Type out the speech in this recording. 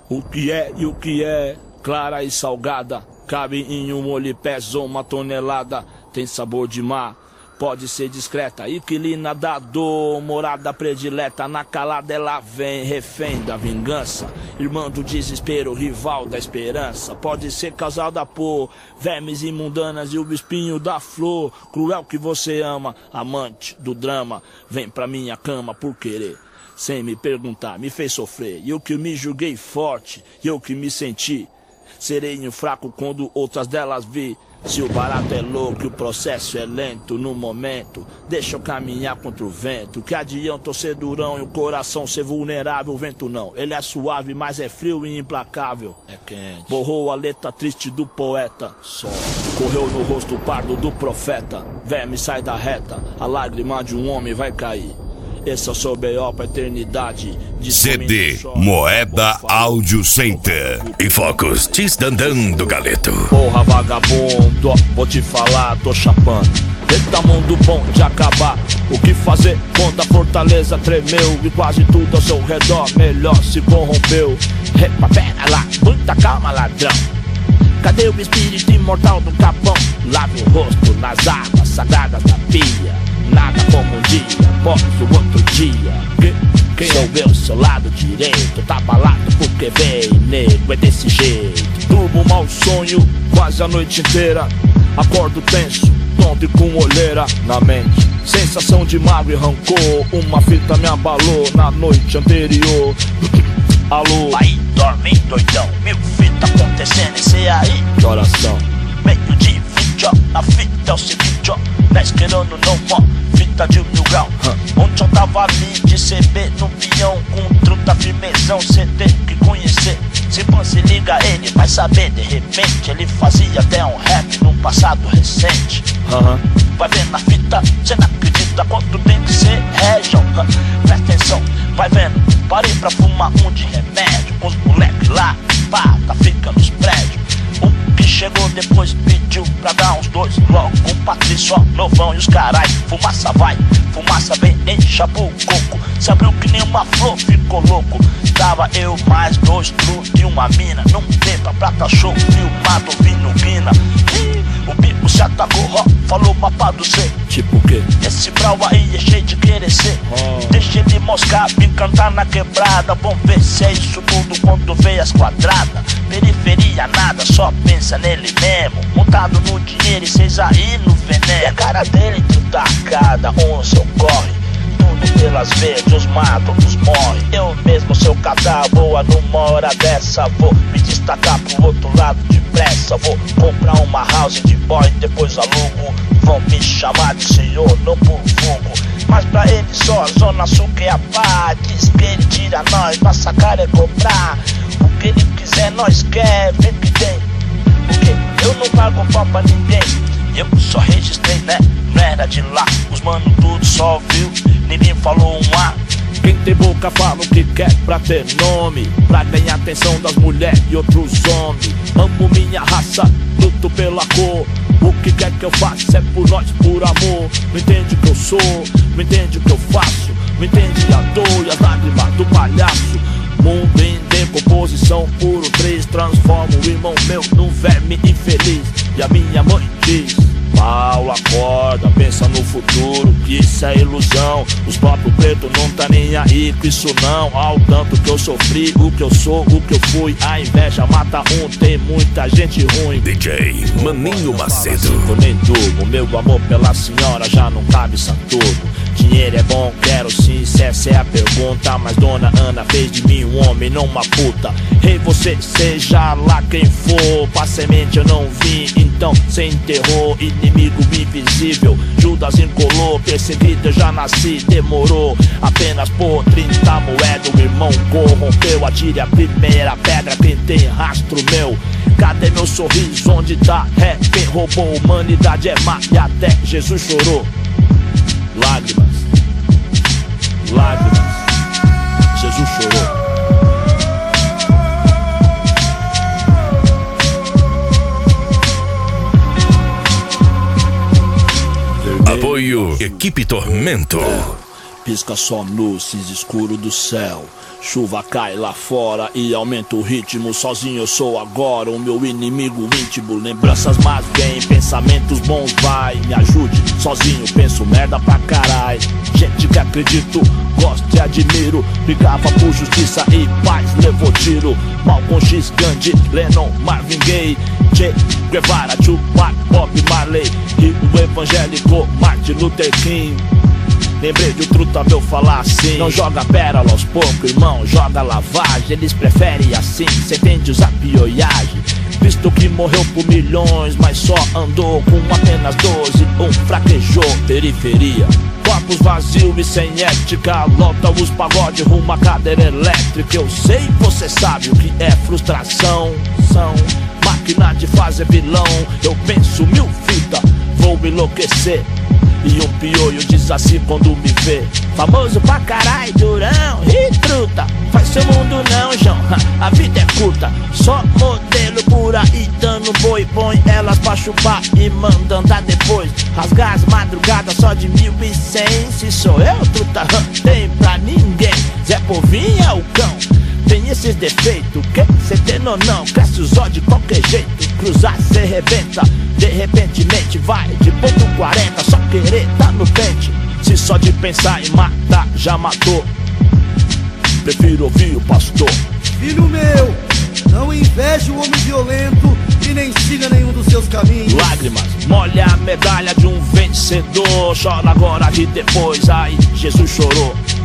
O que é e o que é, clara e salgada, cabe em um molho, pesa 1 tonelada, tem sabor de mar, pode ser discreta, inquilina da dor, morada predileta, na calada ela vem, refém da vingança, irmã do desespero, rival da esperança, pode ser causada por vermes imundanas e o espinho da flor, cruel que você ama, amante do drama, vem pra minha cama por querer. Sem me perguntar, me fez sofrer. E eu que me julguei forte, e eu que me senti sereno fraco quando outras delas vi. Se o barato é louco e o processo é lento no momento, deixa eu caminhar contra o vento. Que adianta eu ser durão e o coração ser vulnerável? O vento não, ele é suave, mas é frio e implacável. É quente. Borrou a letra triste do poeta, só correu no rosto pardo do profeta. Verme sai da reta, a lágrima de um homem vai cair. Esse é o seu B.O. pra eternidade. CD Moeda Audio Center e Focus Tisdandan do Galeto. Porra vagabundo, vou te falar, tô chapando. Eita mundo bom de acabar. O que fazer quando a fortaleza tremeu e quase tudo ao seu redor melhor se corrompeu? Epa, pera lá, muita calma ladrão. Cadê o espírito imortal do capão? Lave o rosto nas águas sagradas da pia. Nada como um dia, após o outro dia. Quem sou eu, seu lado direito? Tá abalado porque veio, nego, é desse jeito. Durmo um mau sonho quase a noite inteira. Acordo tenso, tonto e com olheira na mente. Sensação de mágoa e rancor. Uma fita me abalou na noite anterior. Alô? Aí dorme doidão, mil fita acontecendo, esse aí. Que oração? Meio de 20, ó, a fita é o seguinte, ó. Tá esperando não, ó, fita de 1000 graus. Ontem eu tava ali de CB no peão, com truta firmezão, cê tem que conhecer. Se você liga ele, vai saber, de repente ele fazia até um rap num passado recente. Vai ver na fita, cê não acredita quanto tem que ser région. Presta atenção, vai vendo, parei pra fumar um de remédio. Os moleques lá, pá, tá fica nos prédios. O que chegou depois pediu pra dar uns 2 logo com o Patrício, ó, novão e os carai. Fumaça vai, fumaça vem, encha pro coco. Se abriu que nem uma flor, ficou louco. Tava eu mais 2 truques e uma mina. Não beba prata show, filmado, ouvindo guina. O bico se atacou, ó, falou mapa do C. Tipo o quê? Esse brau aí é cheio de querer ser. Deixa ele moscar, me cantar na quebrada. Vamos ver se é isso tudo quando vê as quadradas. Periferia nada, só pensa nele mesmo. Montado no dinheiro e cês aí no veneno. E a cara dele cada 11 ocorre. Tudo pelas vezes, os matam, os morrem. Eu mesmo, seu cadáver, boa numa hora dessa. Vou me destacar pro outro lado depressa. Vou comprar uma house de boy, depois alugo. Vão me chamar de senhor, não por vulgo. Mas pra ele só a Zona Sul que é a pá. Diz que ele tira nós, nossa cara é cobrar. O que ele quiser nós quer, vem que tem. Porque eu não pago pau pra ninguém. Eu só registrei, né? Não era de lá. Os mano tudo só viu, ninguém falou um A. Quem tem boca fala o que quer pra ter nome, pra ganhar atenção das mulheres e outros homens. Amo minha raça, luto pela cor. O que quer que eu faça é por nós, por amor. Não entende o que eu sou, não entende o que eu faço. Não entende a dor e as lágrimas do palhaço. Mundo em decomposição, puro 3. Transforma o irmão meu num verme infeliz. E a minha mãe diz: Paulo, acorda, pensa no futuro, que isso é ilusão. Os próprios pretos não tá nem aí com isso não. Ao tanto que eu sofri, o que eu sou, o que eu fui. A inveja mata um, tem muita gente ruim. DJ Maninho Macedo. Eu nem durmo, meu amor pela senhora já não cabe Saturno. Dinheiro é bom, quero sim, se essa é a pergunta. Mas dona Ana fez de mim um homem, não uma puta. Ei, você, seja lá quem for, pra semente eu não vim, então cê enterrou. Inimigo invisível, Judas encolou. Perseguido eu já nasci, demorou. Apenas por 30 moedas o irmão corrompeu. Atire a primeira pedra quem tem rastro meu. Cadê meu sorriso, onde tá? É, quem roubou a humanidade é má e até Jesus chorou. Lágrimas, lágrimas, Jesus chorou. Apoio Equipe Tormento. pisca só no cinza escuro do céu. Chuva cai lá fora e aumenta o ritmo. Sozinho eu sou agora o meu inimigo íntimo. Lembranças más vêm, pensamentos bons vai. Me ajude, sozinho penso merda pra carai. Gente que acredito, gosto e admiro. Brigava por justiça e paz, levou tiro. Malcolm X, Gandhi, Lennon, Marvin Gaye, Che Guevara, Tupac, Bob Marley e o evangélico Martin Luther King. Lembrei de um truta meu falar assim: não joga pérola aos poucos, irmão, joga lavagem. Eles preferem assim, cê entende usar pioiagem. Cristo que morreu por milhões, mas só andou com apenas 12, fraquejou. Periferia, corpos vazios e sem ética. Lota os pagode rumo à cadeira elétrica. Eu sei, você sabe o que é frustração. São máquina de fazer vilão. Eu penso mil fitas, vou enlouquecer. E um pioio diz assim quando me vê: famoso pra carai, durão e truta. Faz seu mundo não, João, a vida é curta. Só modelo por aí dando boi. Põe elas pra chupar e manda andar depois. Rasgar as madrugadas só de 1100. Se sou eu, truta, tem pra ninguém. Zé Povinho é o cão, tem esses defeitos, que cê tem ou não? Cresce os olhos de qualquer jeito. Cruzar cê rebenta, de repentemente vai de ponto 40, só querer tá no pente. Se só de pensar em matar já matou, prefiro ouvir o pastor. Filho meu, não inveje o homem violento e nem siga nenhum dos seus caminhos. Lágrimas, molha a medalha de um vencedor. Chora agora e depois, ai, Jesus chorou.